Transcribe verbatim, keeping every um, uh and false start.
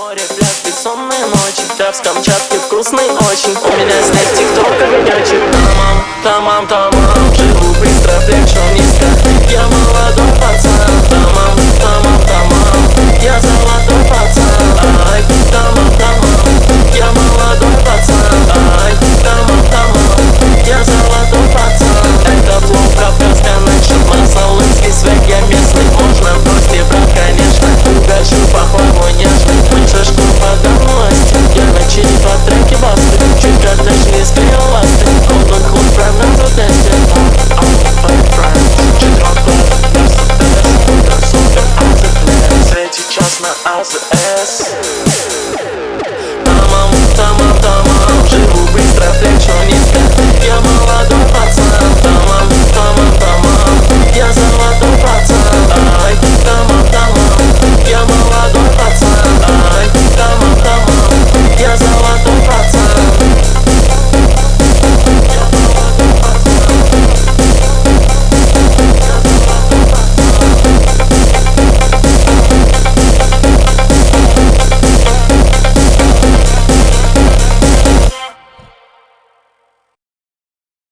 море, пляж, бессонные ночи. Трап с Камчатки вкусный очень. У меня снег, тикток, огонечек. Тамам, тамам, тамам. Живу быстро, флекшу низко. Я молодой пацан. Тамам, тамам, тамам. Я золотой пацан. Ай, тамам, тамам. Я молодой пацан. Ай, тамам, тамам. Я золотой пацан. Это флоу, Кавказ Connection. Масолынский свек, я местный. Можно в гости брать, конечно. Угощу похвалу нежно. Мы шашку подам власти. Я на чили по треке басты. Чуть картечь не склеил ласты. Golden Club прям на протесте. Светит час на АЗС. Тамам, тамам.